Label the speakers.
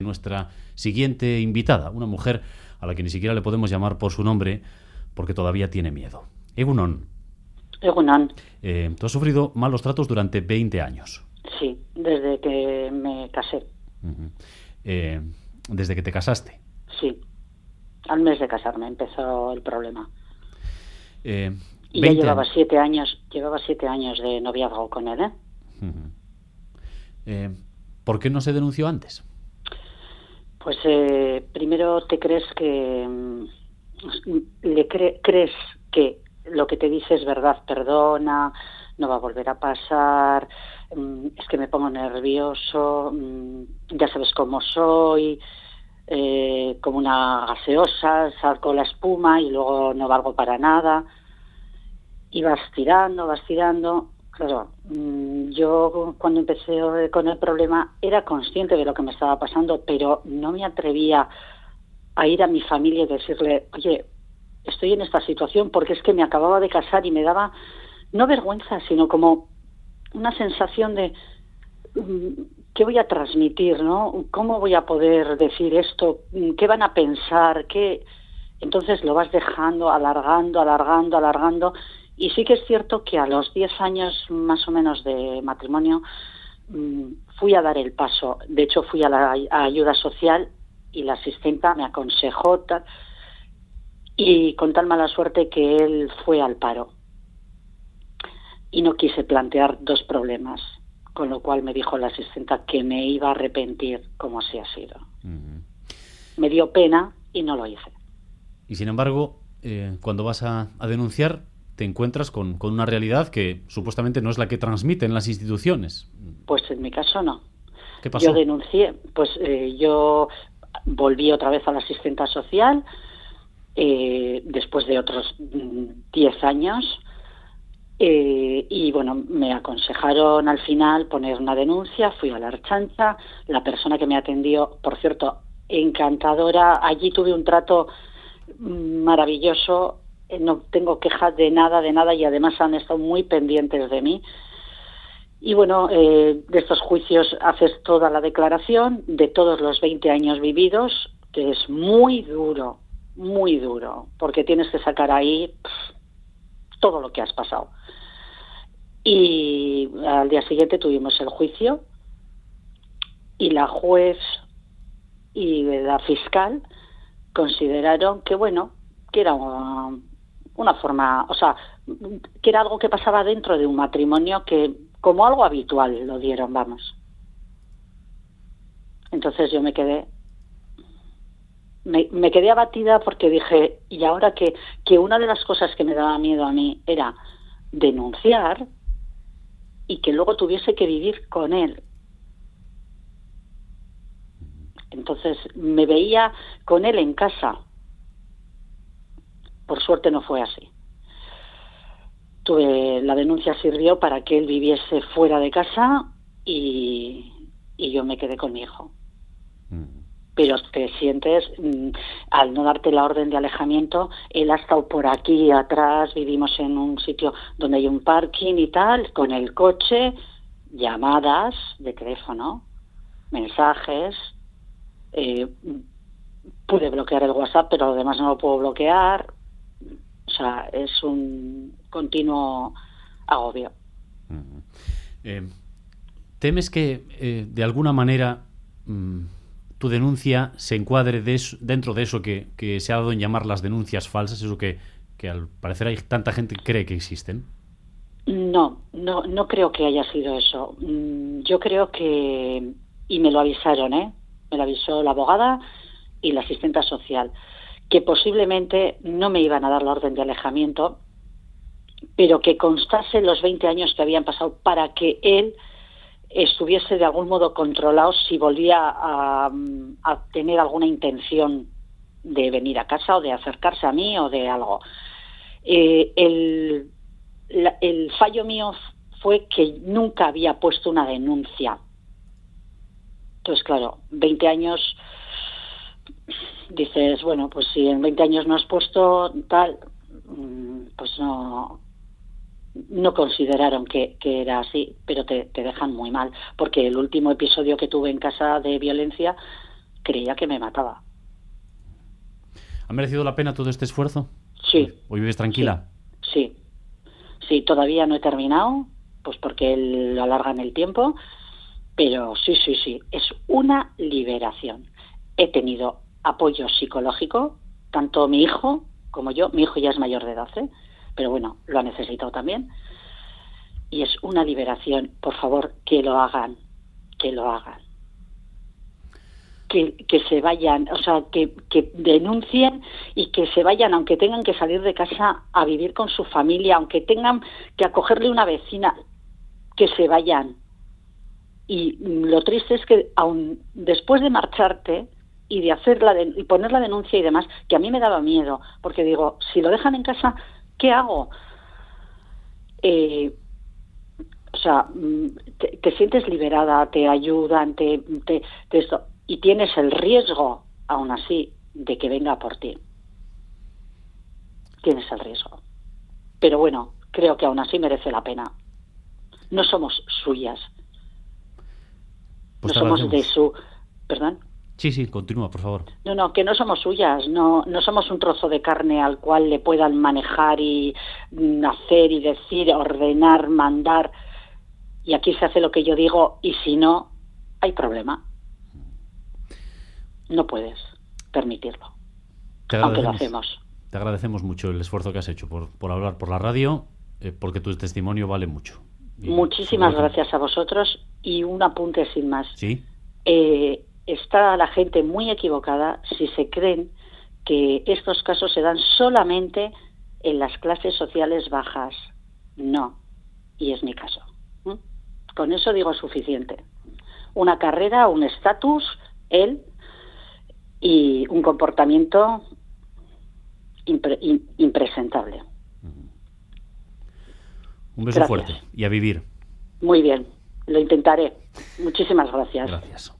Speaker 1: Nuestra siguiente invitada, una mujer a la que ni siquiera le podemos llamar por su nombre porque todavía tiene miedo. Egunon.
Speaker 2: Egunon.
Speaker 1: Tú has sufrido malos tratos durante 20 años.
Speaker 2: Sí, desde que me casé.
Speaker 1: Desde que te casaste.
Speaker 2: Sí, al mes de casarme empezó el problema. Y
Speaker 1: 20
Speaker 2: ya llevaba
Speaker 1: años.
Speaker 2: 7 años, de noviazgo con él,
Speaker 1: ¿Por qué no se denunció antes?
Speaker 2: Pues primero te crees que crees que lo que te dice es verdad, perdona, no va a volver a pasar, es que me pongo nervioso, ya sabes cómo soy, como una gaseosa, saco la espuma y luego no valgo para nada. Y vas tirando. Claro, yo cuando empecé con el problema era consciente de lo que me estaba pasando, pero no me atrevía a ir a mi familia y decirle, oye, estoy en esta situación porque es que me acababa de casar y me daba, no vergüenza, sino como una sensación de ¿qué voy a transmitir, no? ¿Cómo voy a poder decir esto? ¿Qué van a pensar? ¿Qué? Entonces lo vas dejando, alargando. Y sí que es cierto que a los 10 años más o menos de matrimonio fui a dar el paso. De hecho, fui a la ayuda social y la asistenta me aconsejó y con tal mala suerte que él fue al paro. Y no quise plantear dos problemas, con lo cual me dijo la asistenta que me iba a arrepentir como así ha sido. Me dio pena y no lo hice.
Speaker 1: Y sin embargo, cuando vas a denunciar, te encuentras con una realidad que supuestamente no es la que transmiten las instituciones.
Speaker 2: Pues en mi caso no.
Speaker 1: ¿Qué pasó?
Speaker 2: Yo denuncié, yo volví otra vez a la asistenta social después de otros 10 años y bueno, me aconsejaron al final poner una denuncia, fui a la Ertzaintza, la persona que me atendió, por cierto, encantadora, allí tuve un trato maravilloso, no tengo quejas de nada y además han estado muy pendientes de mí. Y bueno, de estos juicios haces toda la declaración de todos los 20 años vividos, que es muy duro, porque tienes que sacar ahí todo lo que has pasado. Y al día siguiente tuvimos el juicio y la juez y la fiscal consideraron que bueno, que era una forma, o sea, que era algo que pasaba dentro de un matrimonio, que como algo habitual lo dieron, vamos. Entonces yo me quedé abatida porque dije, y ahora que una de las cosas que me daba miedo a mí era denunciar y que luego tuviese que vivir con él. Entonces me veía con él en casa. Por suerte no fue así. La denuncia sirvió para que él viviese fuera de casa y yo me quedé con mi hijo. Pero te sientes, al no darte la orden de alejamiento, él ha estado por aquí atrás, vivimos en un sitio donde hay un parking y tal, con el coche, llamadas de teléfono, mensajes, pude bloquear el WhatsApp, pero lo demás no lo puedo bloquear. O sea, es un continuo agobio.
Speaker 1: ¿Temes que de alguna manera tu denuncia se encuadre dentro de eso que se ha dado en llamar las denuncias falsas, eso que al parecer hay tanta gente que cree que existen?
Speaker 2: No creo que haya sido eso. Yo creo que, y me lo avisaron, me lo avisó la abogada y la asistenta social, que posiblemente no me iban a dar la orden de alejamiento, pero que constase los 20 años que habían pasado para que él estuviese de algún modo controlado si volvía a tener alguna intención de venir a casa o de acercarse a mí o de algo. El fallo mío fue que nunca había puesto una denuncia. Entonces, claro, 20 años, dices, bueno, pues si en 20 años no has puesto tal, pues no consideraron que era así, pero te dejan muy mal, porque el último episodio que tuve en casa de violencia creía que me mataba.
Speaker 1: ¿Ha merecido la pena todo este esfuerzo?
Speaker 2: Sí.
Speaker 1: ¿Hoy vives tranquila?
Speaker 2: Sí. Sí, todavía no he terminado, pues porque lo alargan el tiempo, pero sí, es una liberación. He tenido apoyo psicológico, tanto mi hijo como yo. Mi hijo ya es mayor de edad, pero bueno, lo ha necesitado también. Y es una liberación. Por favor, que lo hagan. Que se vayan, o sea, que denuncien y que se vayan, aunque tengan que salir de casa a vivir con su familia, aunque tengan que acogerle una vecina, que se vayan. Y lo triste es que aun después de marcharte y de hacer y poner la denuncia y demás, que a mí me daba miedo, porque digo, si lo dejan en casa, ¿qué hago? O sea, te sientes liberada, te ayudan, te esto, y tienes el riesgo, aún así, de que venga por ti. Tienes el riesgo. Pero bueno, creo que aún así merece la pena. No somos suyas.
Speaker 1: Pues
Speaker 2: no somos de su... ¿Perdón?
Speaker 1: Sí, continúa, por favor.
Speaker 2: No, que no somos suyas, no somos un trozo de carne al cual le puedan manejar y hacer y decir, ordenar, mandar. Y aquí se hace lo que yo digo, y si no, hay problema. No puedes permitirlo, aunque lo hacemos.
Speaker 1: Te agradecemos mucho el esfuerzo que has hecho por hablar por la radio, porque tu testimonio vale mucho.
Speaker 2: Muchísimas gracias a vosotros. Y un apunte sin más.
Speaker 1: ¿Sí?
Speaker 2: Está la gente muy equivocada si se creen que estos casos se dan solamente en las clases sociales bajas. No, y es mi caso. Con eso digo suficiente. Una carrera, un estatus, él, y un comportamiento impresentable.
Speaker 1: Un beso fuerte y a vivir.
Speaker 2: Muy bien, lo intentaré. Muchísimas gracias.
Speaker 1: Gracias.